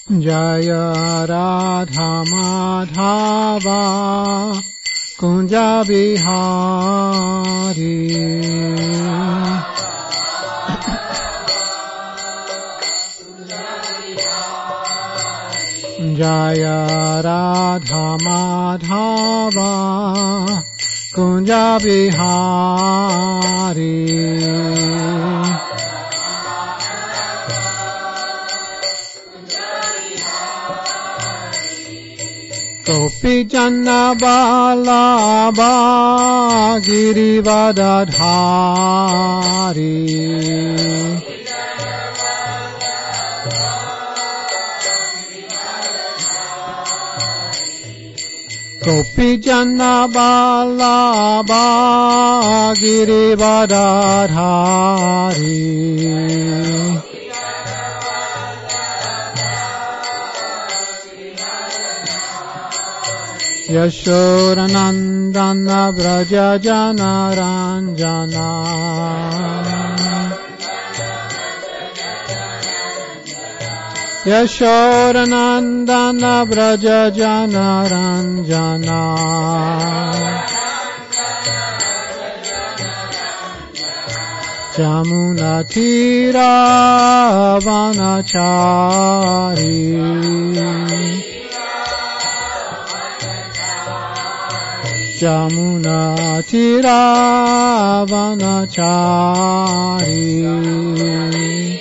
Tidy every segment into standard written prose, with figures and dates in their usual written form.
Jaya Radha Madhava Kunja Bihari Jaya Radha Madhava Kunja Bihari Gopi Janna Balabha Girivadadhari Gopi Janna Balabha Girivadadhari Yashodanandana Vraja Jana Ranjana Yashodanandana Vraja Jana Ranjana Jamuna Tira Vanachari Jamuna Tira Vanachari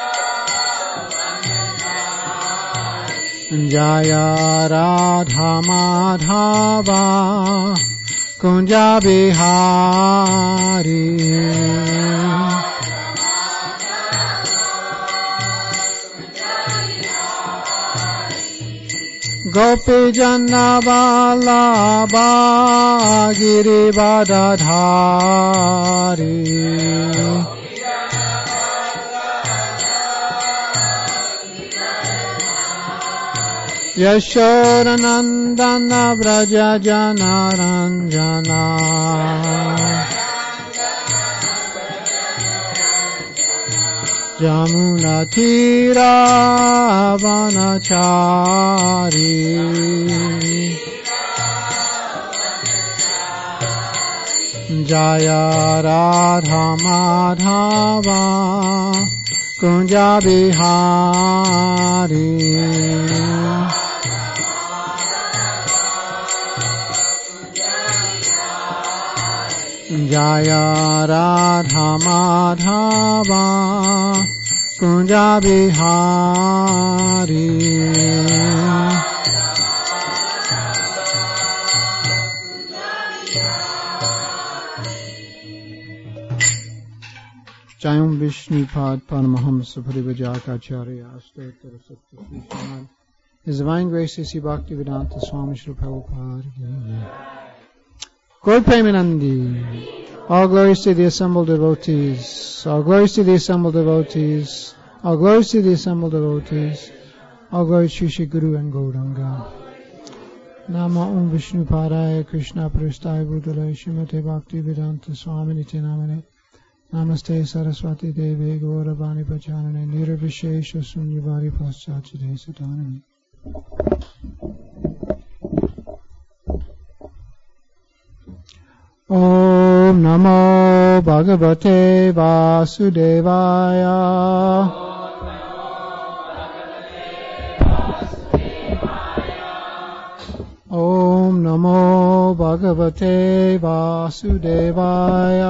Jaya Radha Madhava Kunja Bihari Gopi Janna Balabha Girivadadhari Yashodanandana Vraja Jana Ranjana Jamuna Tira Vanachari Jaya Radha Madhava Kunja Bihari Jaya Radha Madhava Kunja Bihari Jayam Vishnupad Paramahamsa Parivajakacharya Astottara Sattva Sri His Divine Grace Sri Bhaktivedanta Swami Srila Prabhupada. Gaur Premanandi. All glories to the assembled devotees. All glories to the assembled devotees. All glories to the assembled devotees. All glories to Shri Guru and Gauranga. Nama Om Vishnu Padaya Krishna Prasthaya Bhutale Srimate Bhaktivedanta Swami Nitya Namane Namaste Saraswati Deve Gauravani Pachanane Nirvishesha Sunyavari Paschachide Satanani. Om Namo Bhagavate Vasudevaya. Om Namo Bhagavate Vasudevaya.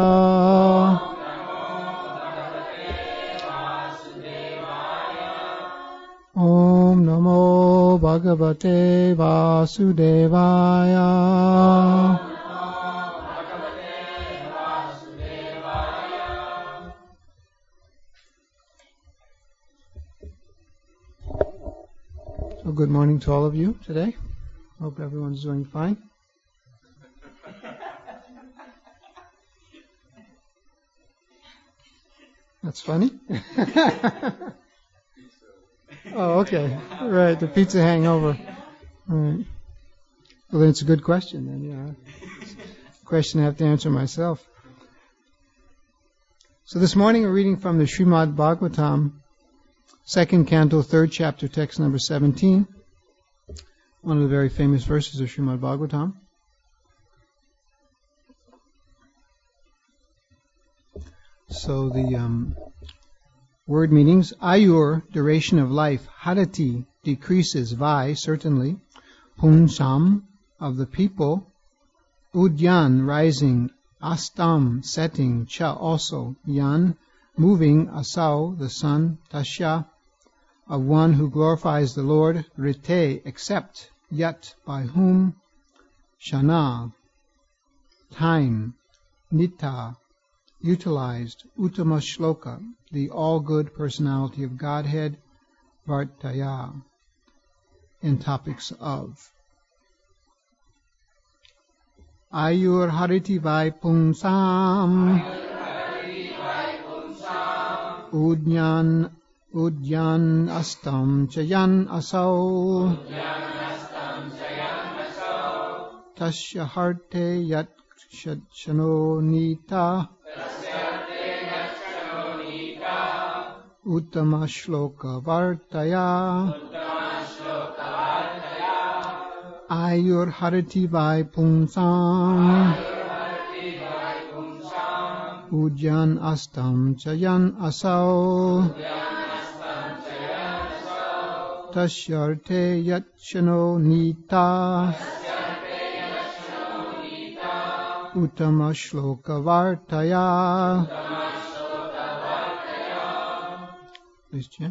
Om Namo Bhagavate Vasudevaya. So good morning to all of you today. Hope everyone's doing fine. That's funny. Oh, okay. Right, the pizza hangover. All right. Well, then it's a good question then, yeah. Question I have to answer myself. So this morning we're reading from the Srimad Bhagavatam, second canto, third chapter, text number 17, one of the very famous verses of Srimad Bhagavatam. So the word meanings: Ayur, duration of life; Harati, decreases; Vai, certainly; Punsam, of the people; Udyan, rising; Astam, setting; Cha, also; Yan, moving; Asau, the sun; Tasya, of one who glorifies the Lord; Rite, except; Yat, by whom; Shana, time; Nita, utilized; Uttama Shloka, the all-good personality of Godhead; Vartaya, in topics of. Ayur Hariti Vai Punsam Udyan Astam Chayan Asau Tasya Harte Yat Shano Nita Uttama Shloka Vartaya Ayur Harati Vai Punsam Udyan Astam Chayan Asau Tasyarte Yatshano Nita Uttama Shloka Vartaya. Please chant.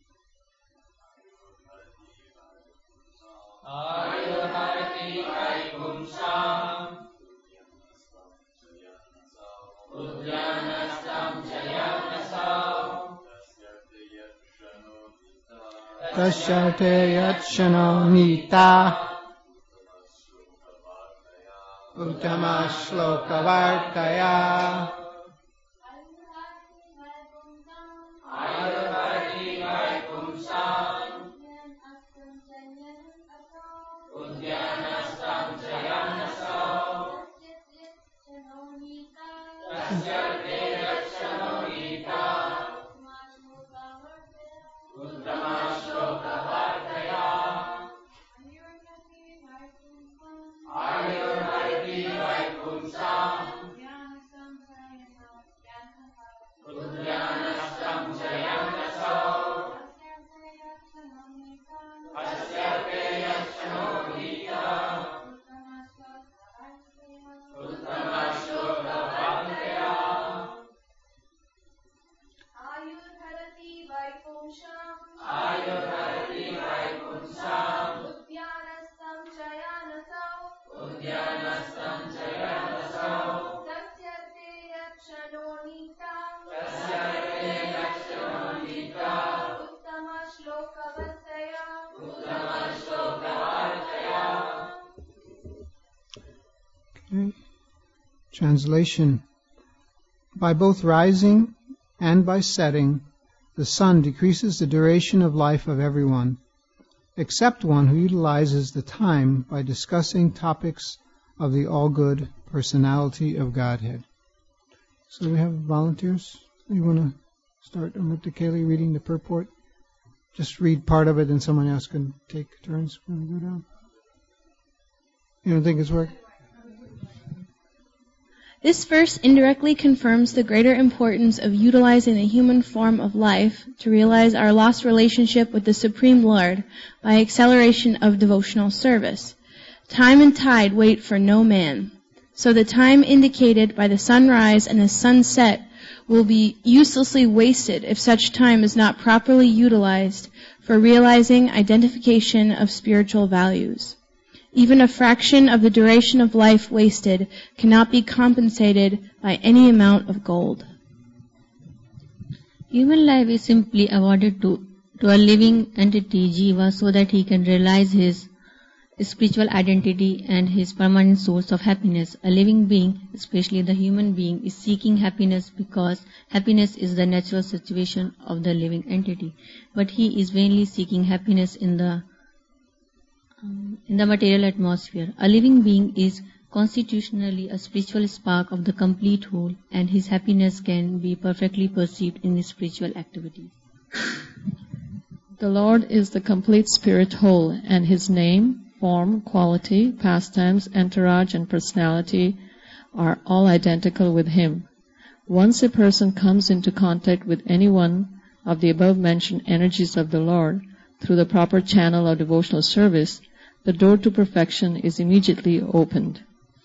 Tasyate Yatshano Nita Uttama Shloka Vartaya. Translation. By both rising and by setting, the sun decreases the duration of life of everyone, except one who utilizes the time by discussing topics of the all-good personality of Godhead. So we have volunteers. You want to start, Amrita Keli, reading the purport? Just read part of it and someone else can take turns when we go down. You don't think it's worked? This verse indirectly confirms the greater importance of utilizing the human form of life to realize our lost relationship with the Supreme Lord by acceleration of devotional service. Time and tide wait for no man. So the time indicated by the sunrise and the sunset will be uselessly wasted if such time is not properly utilized for realizing identification of spiritual values. Even a fraction of the duration of life wasted cannot be compensated by any amount of gold. Human life is simply awarded to a living entity, Jiva, so that he can realize his spiritual identity and his permanent source of happiness. A living being, especially the human being, is seeking happiness because happiness is the natural situation of the living entity. But he is vainly seeking happiness in the material atmosphere. A living being is constitutionally a spiritual spark of the complete whole, and his happiness can be perfectly perceived in his spiritual activities. The Lord is the complete spirit whole, and His name, form, quality, pastimes, entourage, and personality are all identical with Him. Once a person comes into contact with any one of the above-mentioned energies of the Lord through the proper channel of devotional service, the door to perfection is immediately opened.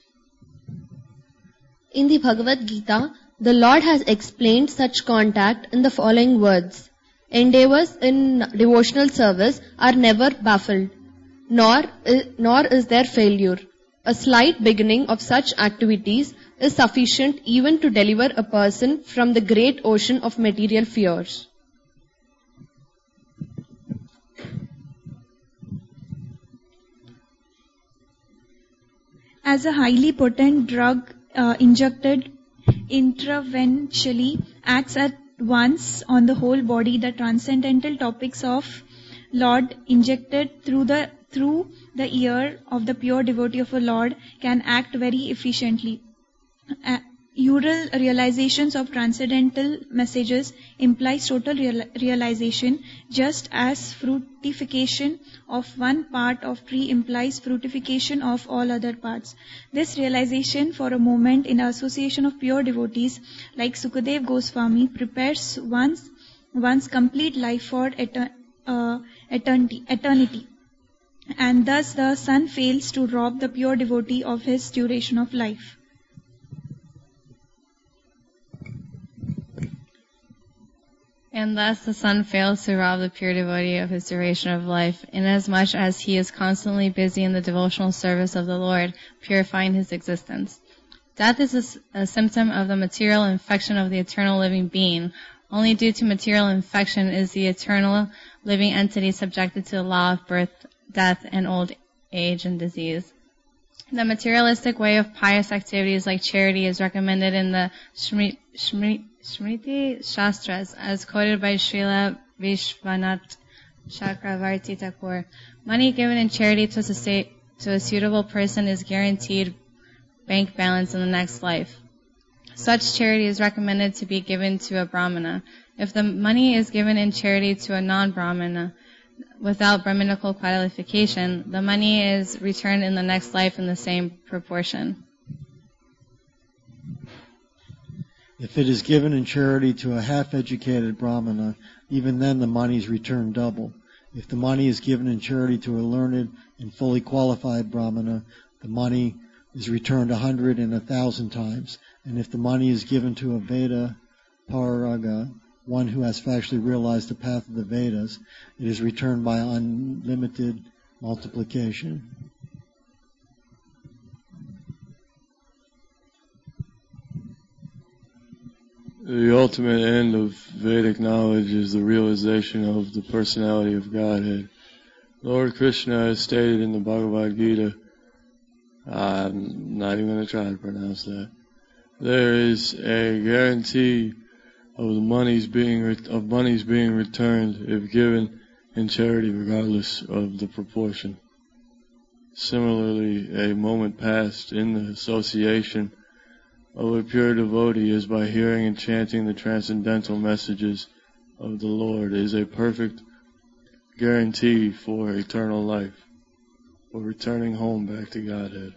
In the Bhagavad Gita, the Lord has explained such contact in the following words. Endeavors in devotional service are never baffled, nor is there failure. A slight beginning of such activities is sufficient even to deliver a person from the great ocean of material fears. As a highly potent drug injected intravenously acts at once on the whole body, the transcendental topics of Lord injected through the ear of the pure devotee of a Lord can act very efficiently. Ural realizations of transcendental messages implies total realization, just as fructification of one part of tree implies fructification of all other parts. This realization for a moment in association of pure devotees like Sukadev Goswami prepares one's complete life for eternity. And thus the sun fails to rob the pure devotee of his duration of life. And thus the sun fails to rob the pure devotee of his duration of life, inasmuch as he is constantly busy in the devotional service of the Lord, purifying his existence. Death is a symptom of the material infection of the eternal living being. Only due to material infection is the eternal living entity subjected to the law of birth, death, and old age and disease. The materialistic way of pious activities like charity is recommended in the Smriti Shastras, as quoted by Srila Vishwanath Chakravarti Thakur. Money given in charity to a suitable person is guaranteed bank balance in the next life. Such charity is recommended to be given to a Brahmana. If the money is given in charity to a non-Brahmana, without Brahminical qualification, the money is returned in the next life in the same proportion. If it is given in charity to a half-educated Brahmana, even then the money is returned double. If the money is given in charity to a learned and fully qualified Brahmana, the money is returned 100 and 1,000 times. And if the money is given to a Veda Paraga, one who has factually realized the path of the Vedas, it is returned by unlimited multiplication. The ultimate end of Vedic knowledge is the realization of the personality of Godhead. Lord Krishna has stated in the Bhagavad Gita, I'm not even going to try to pronounce that, there is a guarantee of monies being returned if given in charity, regardless of the proportion. Similarly, a moment passed in the association of a pure devotee is by hearing and chanting the transcendental messages of the Lord is a perfect guarantee for eternal life, for returning home back to Godhead.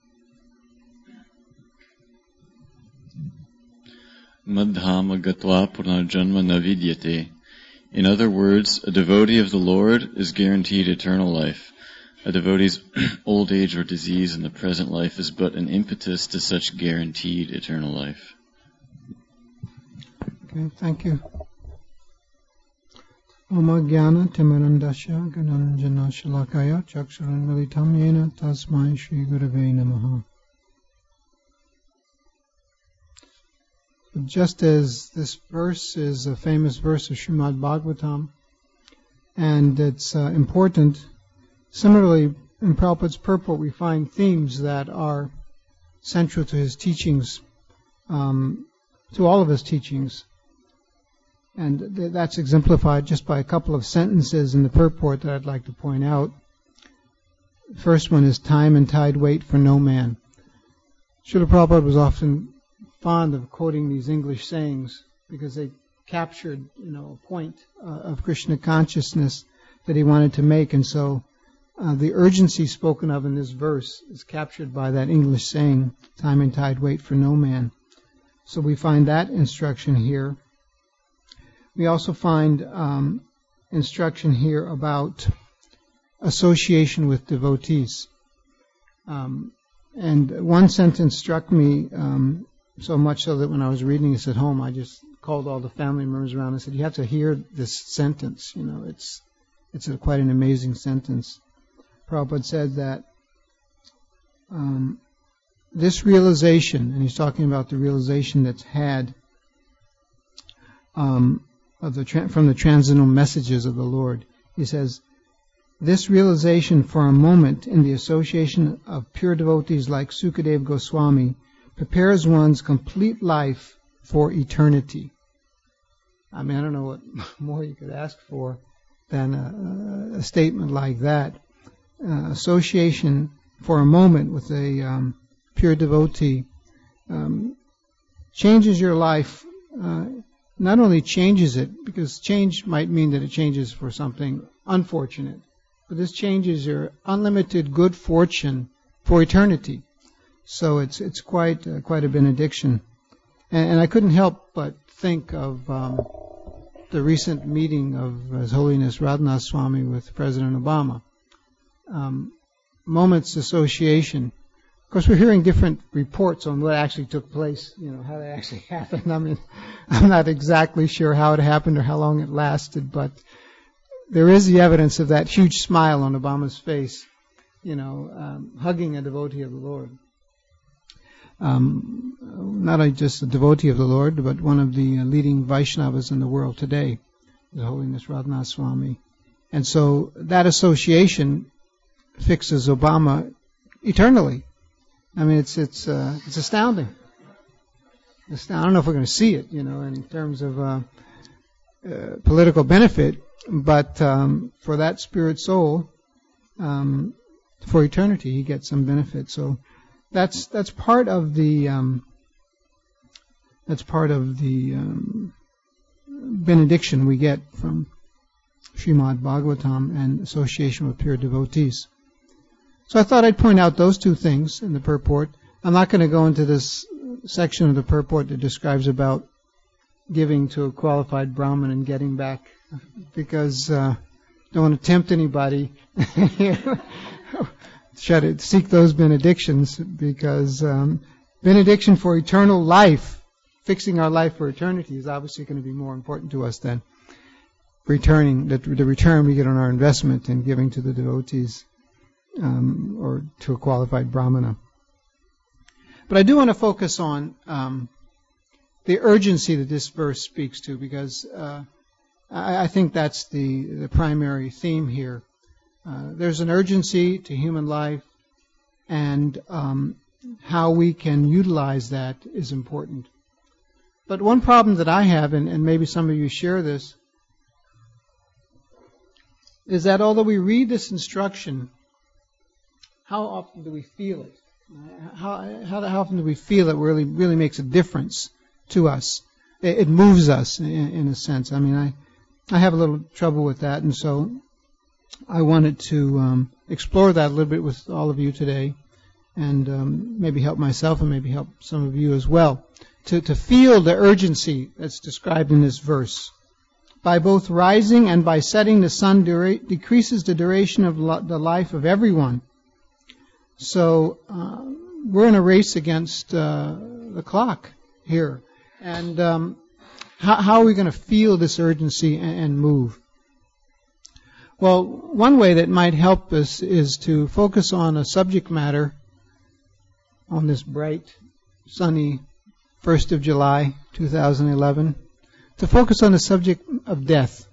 Madhama gatva punarjanma na vidyate. In other words, a devotee of the Lord is guaranteed eternal life. A devotee's old age or disease in the present life is but an impetus to such guaranteed eternal life. Okay, thank you. Oma Jnana Timarandasya Gananjana Shalakaya Chaksharan Militam Yena Tasmai Shri Gurave Namaha. Just as this verse is a famous verse of Srimad Bhagavatam, and it's important, similarly, in Prabhupada's purport we find themes that are central to his teachings, to all of his teachings. And that's exemplified just by a couple of sentences in the purport that I'd like to point out. The first one is, time and tide wait for no man. Srila Prabhupada was often fond of quoting these English sayings because they captured, a point of Krishna consciousness. that he wanted to make. And so the urgency spoken of in this verse is captured by that English saying, time and tide wait for no man. So we find that instruction here. We also find instruction here about association with devotees. And one sentence struck me so much so that when I was reading this at home, I just called all the family members around and said, you have to hear this sentence. You know, it's quite an amazing sentence. Prabhupada said that this realization, and he's talking about the realization that's had from the transcendental messages of the Lord. He says, this realization for a moment in the association of pure devotees like Sukadeva Goswami prepares one's complete life for eternity. I mean, I don't know what more you could ask for than a statement like that. Association for a moment with a pure devotee changes your life. Not only changes it, because change might mean that it changes for something unfortunate, but this changes your unlimited good fortune for eternity. So it's quite a benediction. And I couldn't help but think of the recent meeting of His Holiness Radhanath Swami with President Obama. Moments association. Of course, we're hearing different reports on what actually took place, you know, how that actually happened. I mean, I'm not exactly sure how it happened or how long it lasted, but there is the evidence of that huge smile on Obama's face, you know, hugging a devotee of the Lord. Not only just a devotee of the Lord, but one of the leading Vaishnavas in the world today, His Holiness Radhanath Swami. And so that association fixes Obama eternally. I mean, it's astounding. I don't know if we're going to see it, you know, in terms of political benefit, but for that spirit soul, for eternity, he gets some benefit. So that's part of the benediction we get from Srimad Bhagavatam and association with pure devotees. So I thought I'd point out those two things in the purport. I'm not going to go into this section of the purport that describes about giving to a qualified Brahmin and getting back, because don't want to tempt anybody. Try to seek those benedictions, because benediction for eternal life, fixing our life for eternity, is obviously going to be more important to us than returning the return we get on our investment in giving to the devotees or to a qualified Brahmana. But I do want to focus on the urgency that this verse speaks to, because I think that's the primary theme here. There's an urgency to human life, and how we can utilize that is important. But one problem that I have, and maybe some of you share this, is that although we read this instruction, how often do we feel it? How often do we feel it really makes a difference to us? It moves us in a sense. I mean, I have a little trouble with that, and so I wanted to explore that a little bit with all of you today, and maybe help myself and maybe help some of you as well, to feel the urgency that's described in this verse. By both rising and by setting, the sun decreases the duration of the life of everyone. So we're in a race against the clock here. And how are we going to feel this urgency and move? Well, one way that might help us is to focus on a subject matter on this bright, sunny 1st of July, 2011, to focus on the subject of death.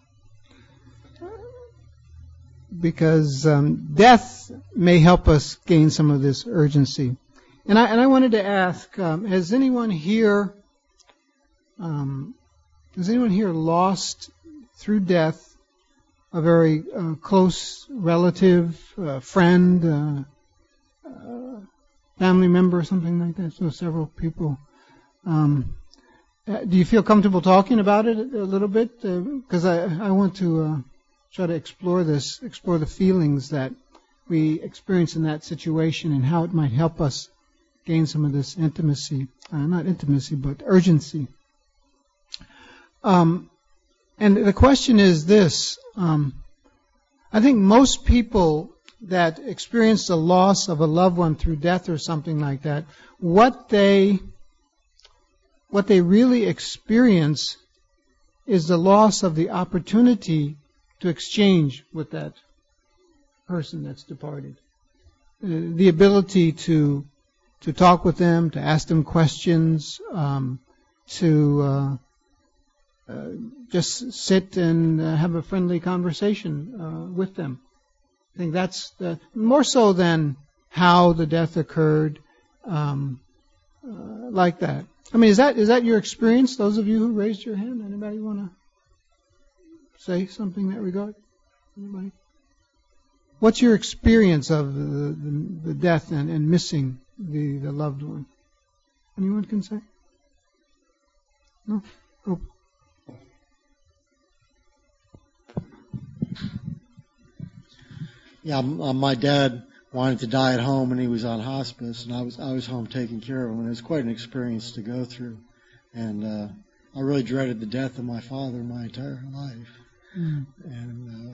Because death may help us gain some of this urgency. And I wanted to ask, has anyone here lost through death a very close relative, friend, family member, or something like that? So several people. Do you feel comfortable talking about it a little bit? Because I want to try to explore the feelings that we experience in that situation and how it might help us gain some of this intimacy, not intimacy, but urgency. And the question is this, I think most people that experience the loss of a loved one through death or something like that, what they really experience is the loss of the opportunity to exchange with that person that's departed. The ability to talk with them, to ask them questions, to just sit and have a friendly conversation with them. I think that's more so than how the death occurred, like that. I mean, is that your experience? Those of you who raised your hand, anybody want to say something in that regard? Anybody? What's your experience of the death and missing the loved one? Anyone can say? No? Oh. Yeah, my dad wanted to die at home, and he was on hospice, and I was home taking care of him, and it was quite an experience to go through. And I really dreaded the death of my father my entire life. Mm. And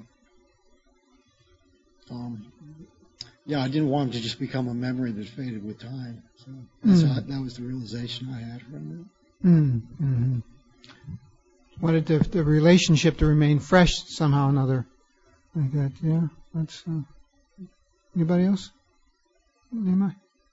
yeah, I didn't want him to just become a memory that faded with time. So that was the realization I had from it. Mm-hmm. Wanted the relationship to remain fresh somehow or another. Like that, yeah. That's anybody else? Nehemiah?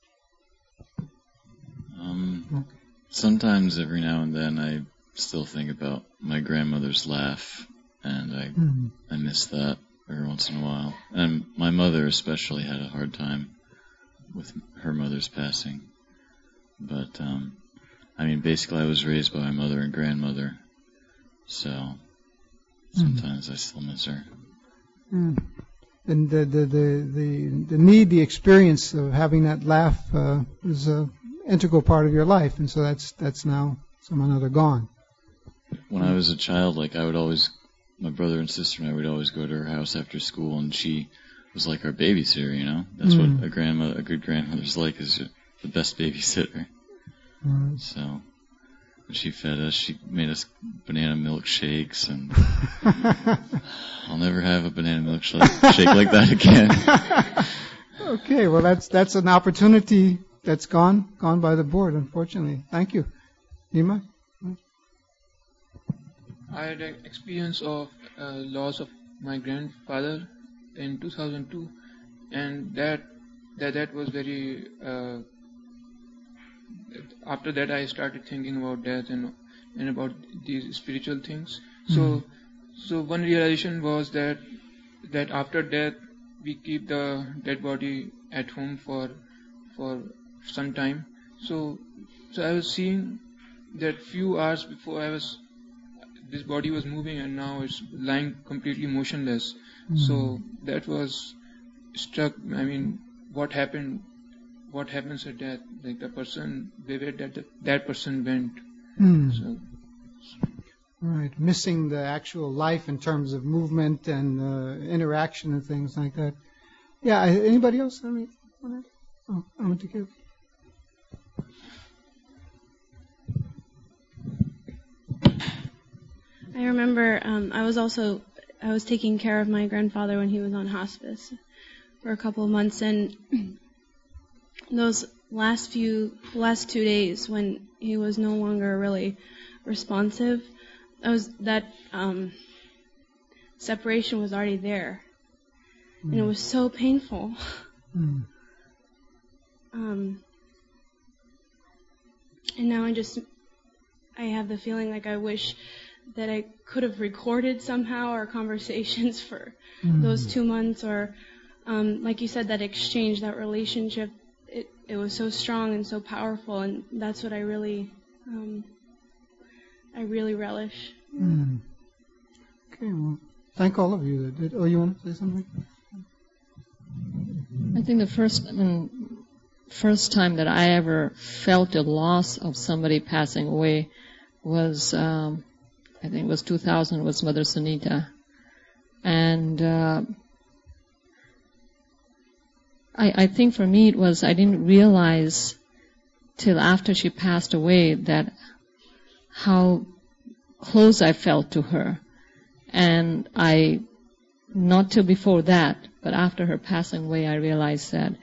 Sometimes every now and then I still think about my grandmother's laugh, and I miss that every once in a while. And my mother especially had a hard time with her mother's passing. But, I mean, basically I was raised by my mother and grandmother, so sometimes I still miss her. Mm. And the need, the experience of having that laugh is an integral part of your life, and so that's now somehow or another gone. When I was a child, like my brother and sister and I would always go to her house after school, and she was like our babysitter, you know? That's what a good grandmother's like, is the best babysitter. Mm. So when she fed us, she made us banana milkshakes, and I'll never have a banana milkshake like that again. Okay, well that's an opportunity that's gone by the board, unfortunately. Thank you. Nima? I had an experience of loss of my grandfather in 2002, and that was very. After that, I started thinking about death and about these spiritual things. So one realization was that after death, we keep the dead body at home for some time. So I was seeing that few hours before this body was moving, and now it's lying completely motionless. So that was struck. I mean, what happens at death? Like the person, where that person went. So. Right, missing the actual life in terms of movement and interaction and things like that. Yeah, anybody else? I'm going to give. I remember I was taking care of my grandfather when he was on hospice for a couple of months, and those last 2 days when he was no longer really responsive, that separation was already there, and it was so painful. And now I have the feeling like I wish that I could have recorded somehow our conversations for those 2 months, or like you said, that exchange, that relationship. It was so strong and so powerful, and that's what I really relish. Okay, well, thank all of you that did. Oh, you want to say something? I think the first time that I ever felt the loss of somebody passing away was, I think it was 2000, was Mother Sunita. And I think for me it was, I didn't realize till after she passed away that how close I felt to her. And not till before that, but after her passing away, I realized that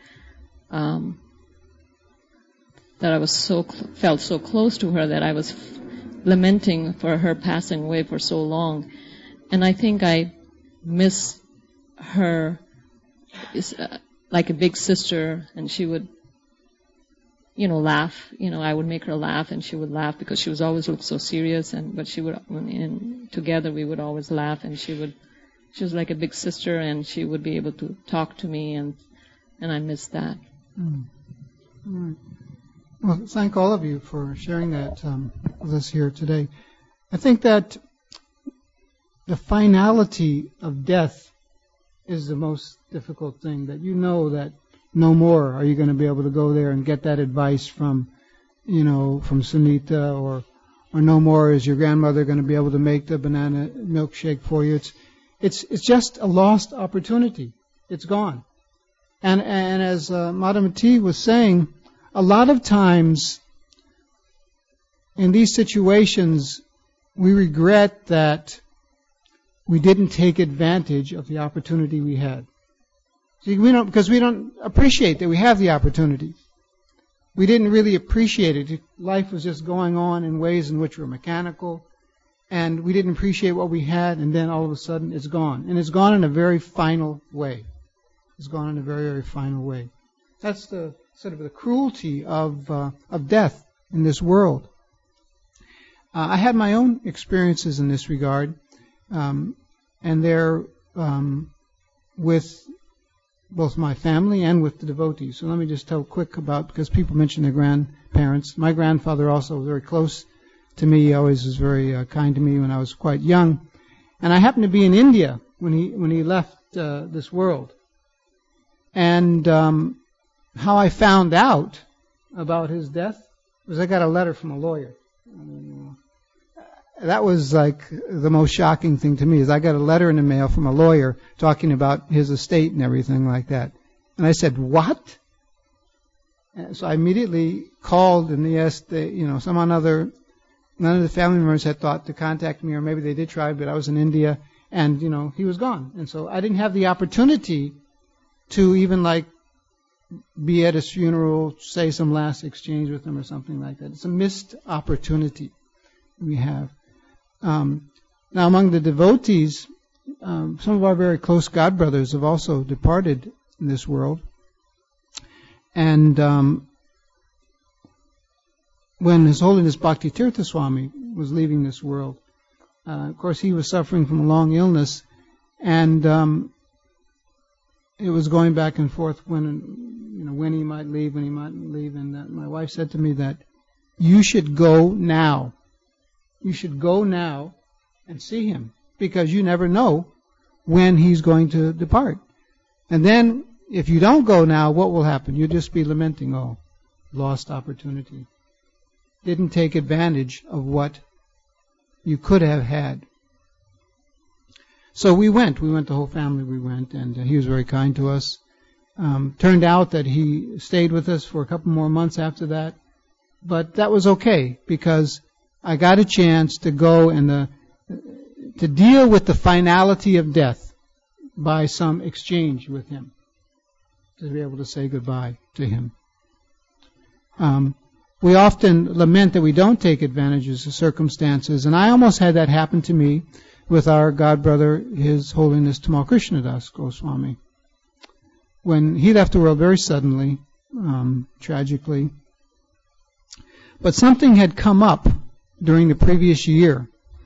that I was felt so close to her that I was lamenting for her passing away for so long. And I think I miss her like a big sister, and she would, laugh. I would make her laugh, and she would laugh because she was always looked so serious. But she would, together we would always laugh, and she was like a big sister, and she would be able to talk to me, and I miss that. Right. Well, thank all of you for sharing that with us here today. I think that the finality of death is the most difficult thing, that that no more are you going to be able to go there and get that advice from Sunita, or no more is your grandmother going to be able to make the banana milkshake for you. It's just a lost opportunity. It's gone. And as Madhumati was saying, a lot of times in these situations we regret that we didn't take advantage of the opportunity we had. See, because we don't appreciate that we have the opportunity. We didn't really appreciate it. Life was just going on in ways in which we're mechanical, and we didn't appreciate what we had, and then all of a sudden it's gone. And it's gone in a very final way. It's gone in a very, very final way. That's the sort of the cruelty of death in this world. I had my own experiences in this regard, and they're with both my family and with the devotees. So let me just tell quick about, because people mention their grandparents. My grandfather also was very close to me. He always was very kind to me when I was quite young. And I happened to be in India when he left this world. And how I found out about his death was I got a letter from a lawyer. That was like the most shocking thing to me, is I got a letter in the mail from a lawyer talking about his estate and everything like that. And I said, what? And so I immediately called, and he asked, none of the family members had thought to contact me, or maybe they did try, but I was in India, and, he was gone. And so I didn't have the opportunity to even be at his funeral, say some last exchange with him or something like that. It's a missed opportunity we have. Now, among the devotees, some of our very close God brothers have also departed in this world. And when His Holiness Bhakti-tirtha Swami was leaving this world, of course he was suffering from a long illness, and it was going back and forth when he might leave, when he mightn't leave. And my wife said to me that you should go now. You should go now and see him, because you never know when he's going to depart. And then if you don't go now, what will happen? You'll just be lamenting, lost opportunity. Didn't take advantage of what you could have had. So we went, the whole family we went, and he was very kind to us. Turned out that he stayed with us for a couple more months after that, but that was okay, because I got a chance to go and to deal with the finality of death by some exchange with him, to be able to say goodbye to him. We often lament that we don't take advantages of circumstances, and I almost had that happen to me with our God brother, His Holiness Tamal Krishnadas Goswami. When he left the world very suddenly, tragically, but something had come up during the previous year.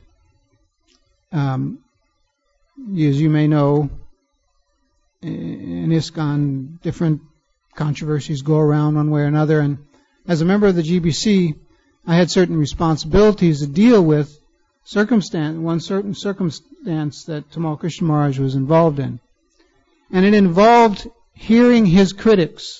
As you may know, in ISKCON, different controversies go around one way or another, and as a member of the GBC, I had certain responsibilities to deal with one certain circumstance that Tamal Krishna Maharaj was involved in. And it involved hearing his critics.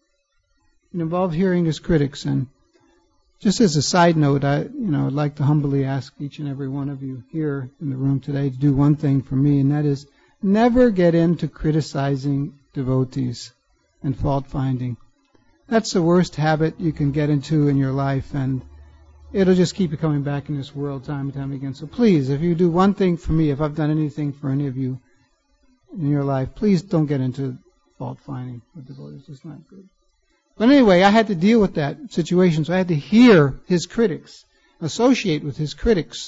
And just as a side note, I'd like to humbly ask each and every one of you here in the room today to do one thing for me, and that is never get into criticizing devotees and fault finding. That's the worst habit you can get into in your life, and it'll just keep you coming back in this world time and time again. So please, if you do one thing for me, if I've done anything for any of you in your life, please don't get into fault finding with devotees. It's not good. But anyway, I had to deal with that situation, so I had to hear his critics, associate with his critics.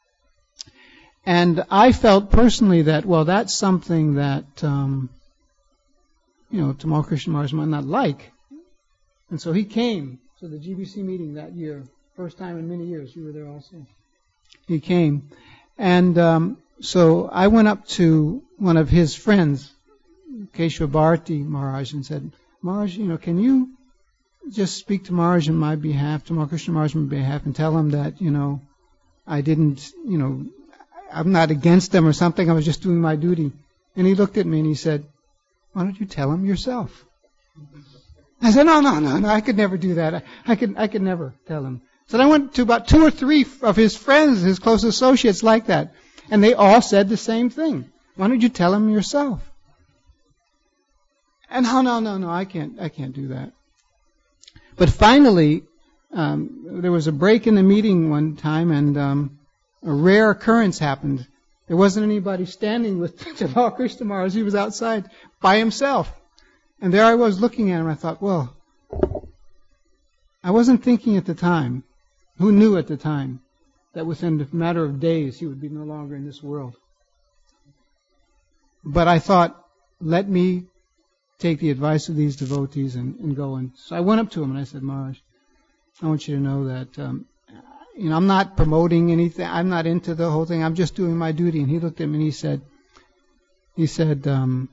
And I felt personally that, well, that's something that, Tamal Krishna Maharaj might not like. And so he came to the GBC meeting that year, first time in many years. You were there also. He came. And so I went up to one of his friends, Keshava Bharati Maharaj, and said, Maharaj, can you just speak to Maharaj on my behalf, to Krishna Maharaj on my behalf, and tell him that, I didn't, I'm not against them or something, I was just doing my duty. And he looked at me and he said, why don't you tell him yourself? I said, no, I could never do that. I could never tell him. So I went to about 2 or 3 of his friends, his close associates like that, and they all said the same thing. Why don't you tell him yourself? And no, I can't do that. But finally, there was a break in the meeting one time, and a rare occurrence happened. There wasn't anybody standing with Tamal Krishna Maharaj. He was outside by himself. And there I was looking at him. I thought, well, I wasn't thinking at the time. Who knew at the time that within a matter of days he would be no longer in this world? But I thought, let me take the advice of these devotees and go. And so I went up to him and I said, Maharaj, I want you to know that I'm not promoting anything. I'm not into the whole thing. I'm just doing my duty. And he looked at me and he said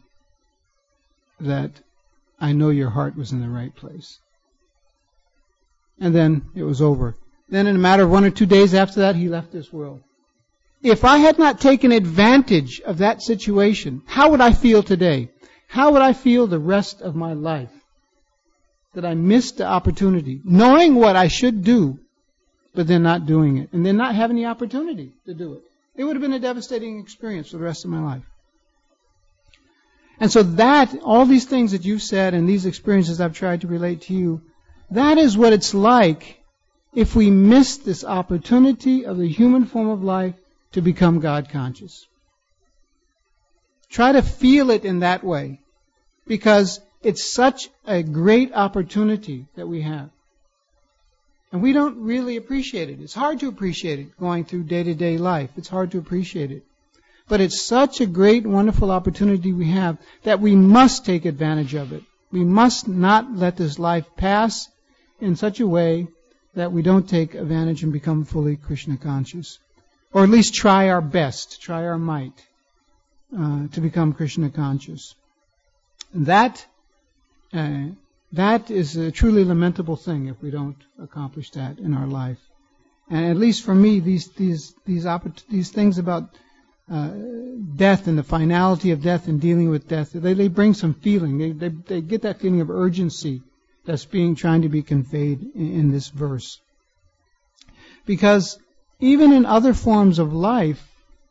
that I know your heart was in the right place. And then it was over. Then in a matter of 1 or 2 days after that, he left this world. If I had not taken advantage of that situation, how would I feel today? How would I feel the rest of my life? That I missed the opportunity, knowing what I should do, but then not doing it, and then not having the opportunity to do it. It would have been a devastating experience for the rest of my life. And so all these things that you've said and these experiences I've tried to relate to you, that is what it's like if we miss this opportunity of the human form of life to become God conscious. Try to feel it in that way, because it's such a great opportunity that we have. And we don't really appreciate it. It's hard to appreciate it going through day-to-day life. It's hard to appreciate it. But it's such a great, wonderful opportunity we have that we must take advantage of it. We must not let this life pass in such a way that we don't take advantage and become fully Krishna conscious. Or at least try our best, try our might to become Krishna conscious. That is a truly lamentable thing if we don't accomplish that in our life. And at least for me, these things about death and the finality of death and dealing with death, they bring some feeling. They get that feeling of urgency that's trying to be conveyed in this verse. Because even in other forms of life,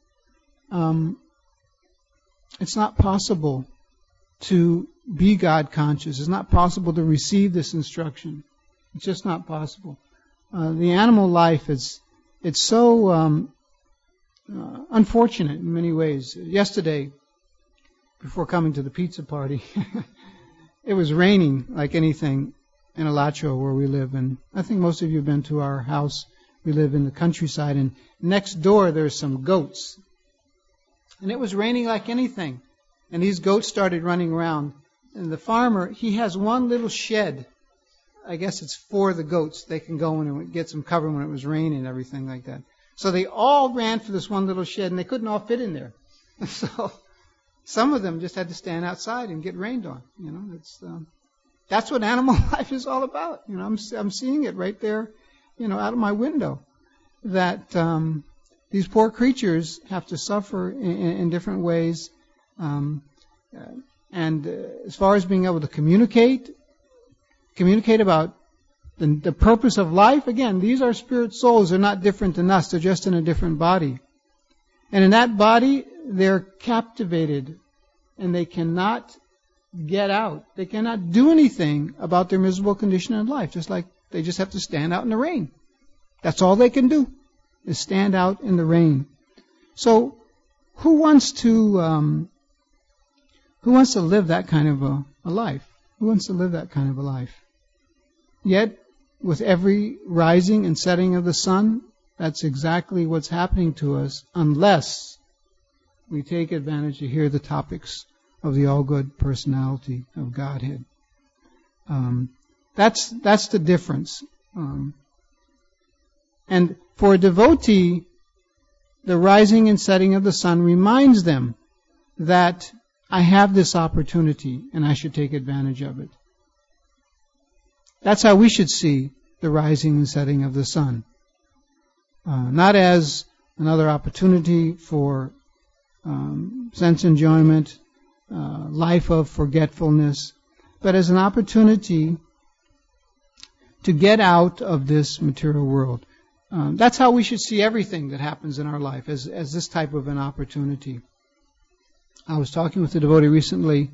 it's not possible to be God conscious. It's not possible to receive this instruction. It's just not possible. The animal life it's so unfortunate in many ways. Yesterday, before coming to the pizza party, it was raining like anything in Alacho where we live. And I think most of you have been to our house. We live in the countryside, and next door there's some goats. And it was raining like anything. And these goats started running around. And the farmer, he has one little shed. I guess it's for the goats. They can go in and get some cover when it was raining and everything like that. So they all ran for this one little shed, and they couldn't all fit in there. So some of them just had to stand outside and get rained on. That's what animal life is all about. I'm seeing it right there, out of my window. That these poor creatures have to suffer in different ways. And as far as being able to communicate about the purpose of life, again, these are spirit souls. They're not different than us. They're just in a different body. And in that body, they're captivated and they cannot get out. They cannot do anything about their miserable condition in life, just like they just have to stand out in the rain. That's all they can do, is stand out in the rain. So, who wants to live that kind of a life? Who wants to live that kind of a life? Yet, with every rising and setting of the sun, that's exactly what's happening to us, unless we take advantage to hear the topics of the all-good personality of Godhead. That's the difference. And for a devotee, the rising and setting of the sun reminds them that I have this opportunity and I should take advantage of it. That's how we should see the rising and setting of the sun. Not as another opportunity for sense enjoyment, life of forgetfulness, but as an opportunity to get out of this material world. That's how we should see everything that happens in our life, as this type of an opportunity. I was talking with a devotee recently,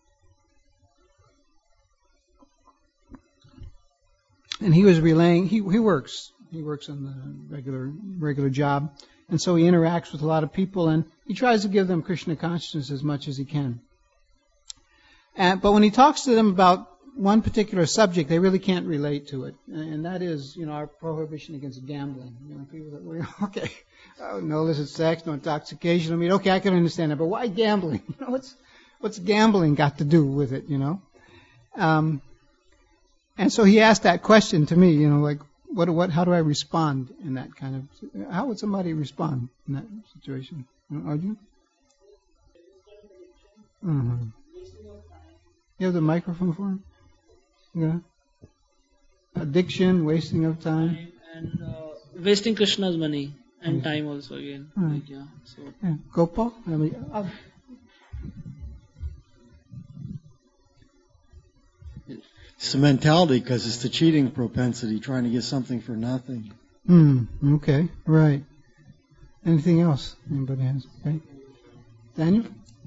and he was relaying, he works on the regular job, and so he interacts with a lot of people, and he tries to give them Krishna consciousness as much as he can. But when he talks to them about one particular subject, they really can't relate to it, and that is, our prohibition against gambling. People that okay, no illicit sex, no intoxication. Okay, I can understand that, but why gambling? What's gambling got to do with it? And so he asked that question to me. How do I respond in that kind of? How would somebody respond in that situation? Arjun? Mm-hmm. You have the microphone for him? Yeah. Addiction, wasting of time. And wasting Krishna's money and time also again. Right. Gopal? It's the mentality, because it's the cheating propensity, trying to get something for nothing. Okay, right. Anything else anybody has? Okay. Daniel?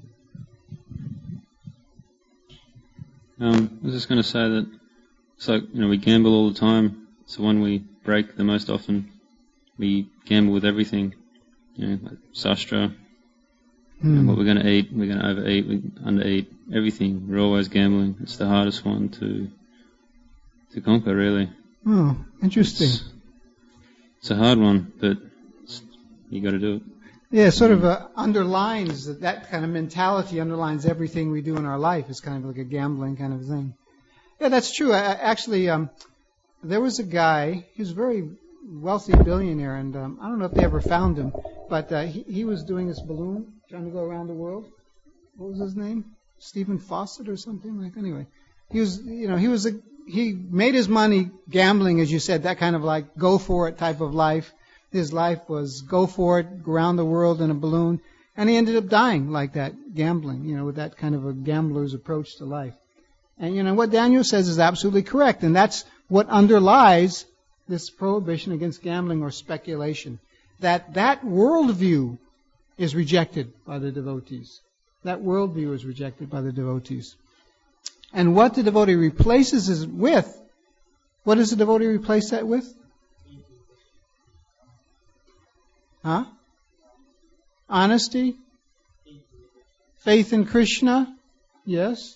I was just going to say that it's like, we gamble all the time. It's the one we break the most often. We gamble with everything, like sastra, what we're going to eat, we're going to overeat, we undereat, everything. We're always gambling. It's the hardest one to conquer, really. Oh, interesting. It's a hard one, but you got to do it. Yeah, it sort of underlines that kind of mentality underlines everything we do in our life. It's kind of like a gambling kind of thing. Yeah, that's true. Actually, there was a guy, he was a very wealthy billionaire, and I don't know if they ever found him, but he was doing this balloon, trying to go around the world. What was his name? Stephen Fawcett or something like that. Anyway, he made his money gambling, as you said, that kind of like go for it type of life. His life was go for it, go around the world in a balloon, and he ended up dying like that, gambling, with that kind of a gambler's approach to life. And what Daniel says is absolutely correct, and that's what underlies this prohibition against gambling or speculation. That worldview is rejected by the devotees. That worldview is rejected by the devotees. And what the devotee replaces it with, what does the devotee replace that with? Huh? Honesty? Faith in Krishna? Yes.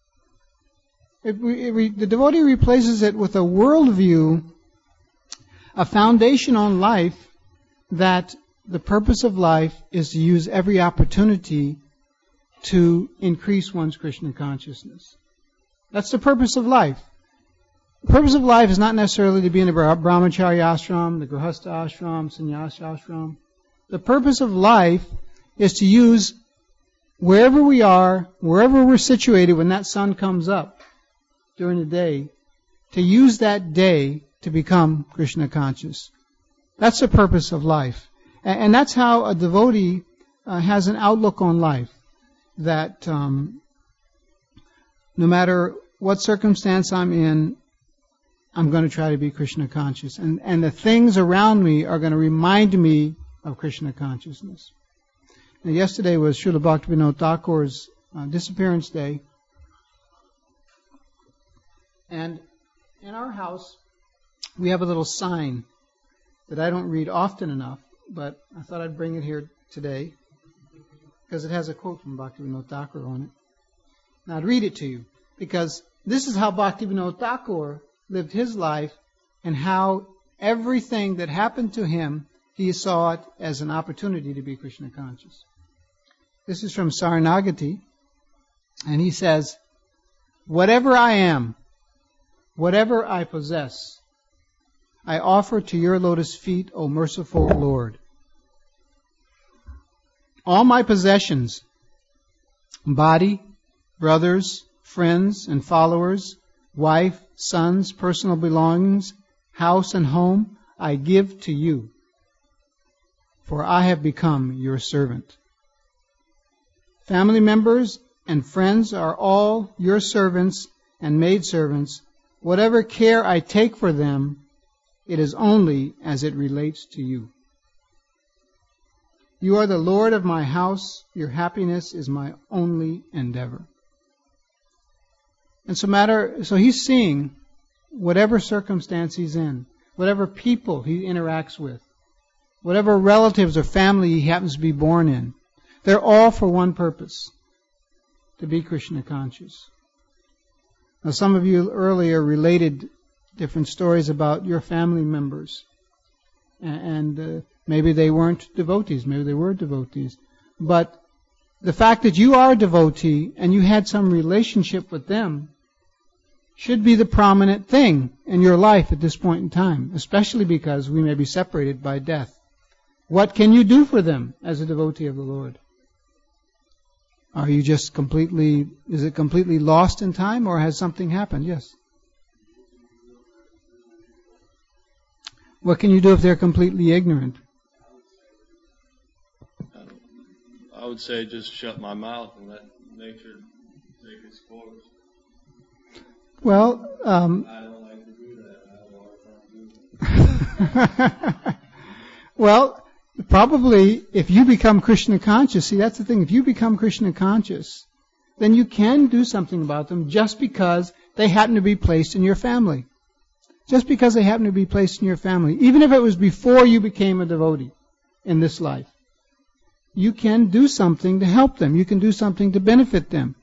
The devotee replaces it with a worldview, a foundation on life, that the purpose of life is to use every opportunity to increase one's Krishna consciousness. That's the purpose of life. The purpose of life is not necessarily to be in the brahmacharya ashram, the grihastha ashram, sannyasa ashram. The purpose of life is to use wherever we are, wherever we're situated when that sun comes up during the day, to use that day to become Krishna conscious. That's the purpose of life. And that's how a devotee has an outlook on life. That no matter what circumstance I'm in, I'm going to try to be Krishna conscious. And the things around me are going to remind me of Krishna consciousness. Now, yesterday was Srila Bhaktivinoda Thakur's disappearance day. And in our house, we have a little sign that I don't read often enough, but I thought I'd bring it here today because it has a quote from Bhaktivinoda Thakur on it. Now I'd read it to you because this is how Bhaktivinoda Thakur lived his life and how everything that happened to him, he saw it as an opportunity to be Krishna conscious. This is from Saranagati, and he says, "Whatever I am, whatever I possess, I offer to your lotus feet, O merciful Lord. All my possessions, body, brothers, friends and followers, wife, sons, personal belongings, house and home, I give to you, for I have become your servant. Family members and friends are all your servants and maidservants. Whatever care I take for them, it is only as it relates to you. You are the Lord of my house. Your happiness is my only endeavor." And so he's seeing whatever circumstance he's in, whatever people he interacts with, whatever relatives or family he happens to be born in, they're all for one purpose, to be Krishna conscious. Now, some of you earlier related different stories about your family members. And maybe they weren't devotees, maybe they were devotees. But the fact that you are a devotee and you had some relationship with them should be the prominent thing in your life at this point in time, especially because we may be separated by death. What can you do for them as a devotee of the Lord? Are you just is it completely lost in time, or has something happened? Yes. What can you do if they're completely ignorant? I would say just shut my mouth and let nature take its course. Well, I don't like to do that. I don't like to do that. Well, probably if you become Krishna conscious, see, that's the thing. If you become Krishna conscious, then you can do something about them just because they happen to be placed in your family. Just because they happen to be placed in your family. Even if it was before you became a devotee in this life. You can do something to help them. You can do something to benefit them.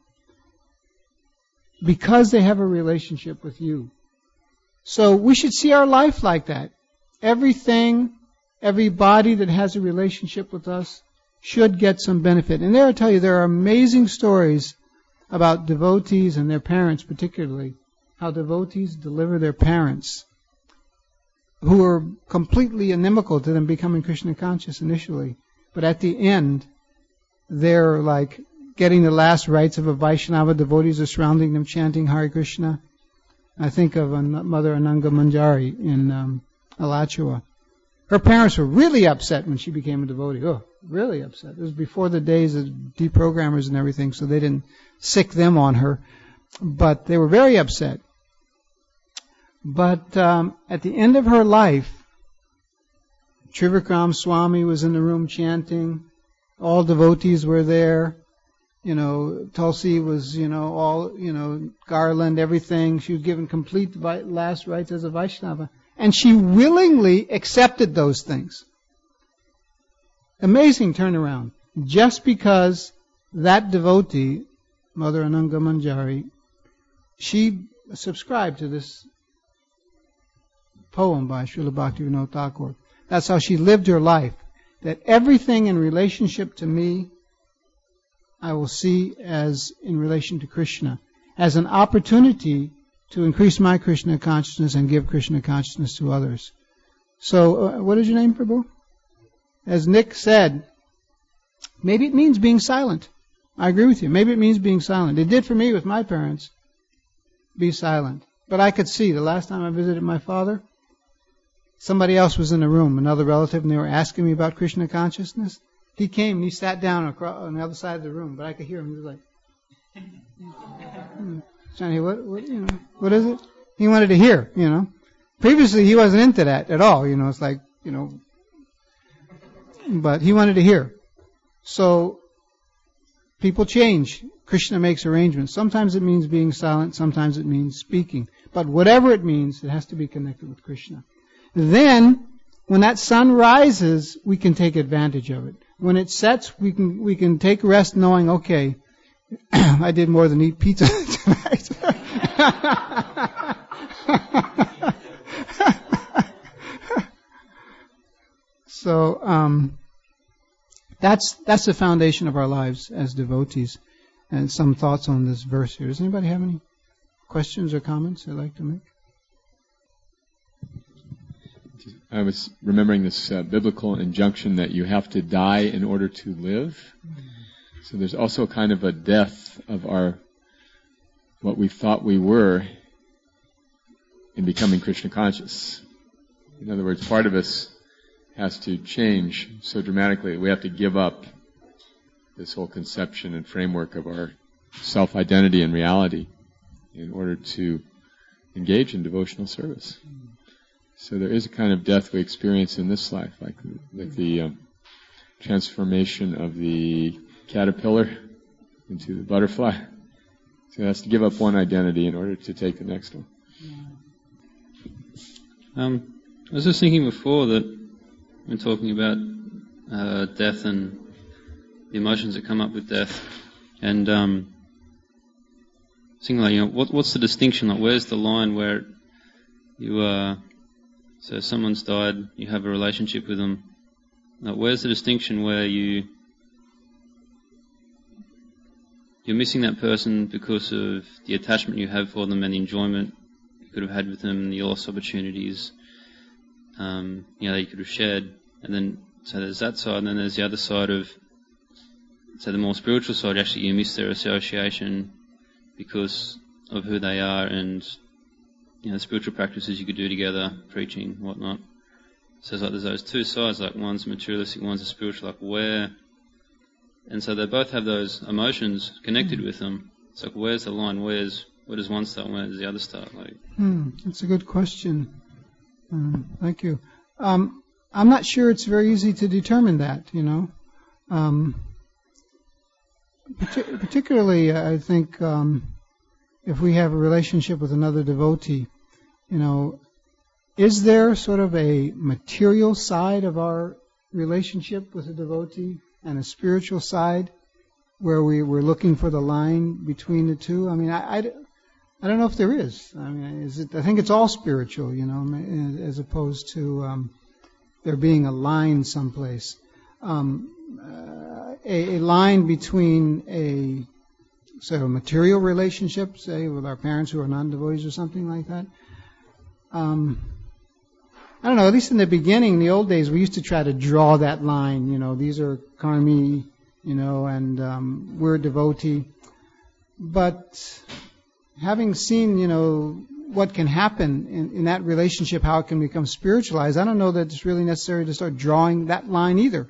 Because they have a relationship with you. So we should see our life like that. Everything, everybody that has a relationship with us should get some benefit. And I tell you, there are amazing stories about devotees and their parents particularly. How devotees deliver their parents who are completely inimical to them becoming Krishna conscious initially. But at the end, they're like getting the last rites of a Vaishnava. Devotees are surrounding them chanting Hare Krishna. I think of Mother Ananga Manjari in Alachua. Her parents were really upset when she became a devotee. Oh, really upset. It was before the days of deprogrammers and everything, so they didn't sick them on her. But they were very upset. But at the end of her life, Trivikram Swami was in the room chanting. All devotees were there. Tulsi was, all, garland, everything. She was given complete last rites as a Vaishnava. And she willingly accepted those things. Amazing turnaround. Just because that devotee, Mother Ananga Manjari, she subscribed to this poem by Srila Bhaktivinoda Thakur. That's how she lived her life. That everything in relationship to me, I will see as in relation to Krishna, as an opportunity to increase my Krishna consciousness and give Krishna consciousness to others. So, what is your name, Prabhu? As Nick said, maybe it means being silent. I agree with you. Maybe it means being silent. It did for me with my parents. Be silent. But I could see, the last time I visited my father, somebody else was in the room, another relative, and they were asking me about Krishna consciousness. He came and he sat down on the other side of the room, but I could hear him. He was like, trying to hear, what is it? He wanted to hear, Previously, he wasn't into that at all, it's like, but he wanted to hear. So, people change. Krishna makes arrangements. Sometimes it means being silent, sometimes it means speaking. But whatever it means, it has to be connected with Krishna. Then, when that sun rises, we can take advantage of it. When it sets, we can take rest knowing, okay, I did more than eat pizza tonight. So, that's the foundation of our lives as devotees. And some thoughts on this verse here. Does anybody have any questions or comments they'd like to make? I was remembering this biblical injunction that you have to die in order to live. So there's also kind of a death of what we thought we were in becoming Krishna conscious. In other words, part of us has to change so dramatically that we have to give up this whole conception and framework of our self-identity and reality in order to engage in devotional service. So there is a kind of death we experience in this life, like the transformation of the caterpillar into the butterfly. So it has to give up one identity in order to take the next one. I was just thinking before that when talking about death and the emotions that come up with death, and thinking like, what's the distinction? Like, where's the line where you so someone's died, you have a relationship with them. Like, where's the distinction where you're missing that person because of the attachment you have for them and the enjoyment you could have had with them, the lost opportunities, that you could have shared, and then so there's that side, and then there's the other side of, so the more spiritual side, actually you miss their association because of who they are and the spiritual practices you could do together, preaching, whatnot. So it's like there's those two sides, like one's materialistic, one's a spiritual, like where, and so they both have those emotions connected with them. It's like where's the line? Where does one start? Where does the other start? Like, that's a good question. Thank you. I'm not sure it's very easy to determine that. Particularly, I think if we have a relationship with another devotee, is there sort of a material side of our relationship with a devotee and a spiritual side where we're looking for the line between the two? I mean, I don't know if there is. I mean, I think it's all spiritual, as opposed to there being a line someplace. A line between a material relationship, say with our parents who are non-devotees or something like that. I don't know, at least in the beginning, in the old days, we used to try to draw that line, these are karmi, and we're a devotee. But having seen, what can happen in that relationship, how it can become spiritualized, I don't know that it's really necessary to start drawing that line either.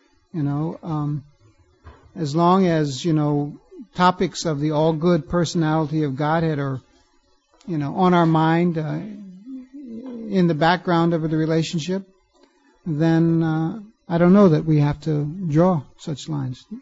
As long as, topics of the all-good personality of Godhead are, on our mind, in the background of the relationship, then I don't know that we have to draw such lines.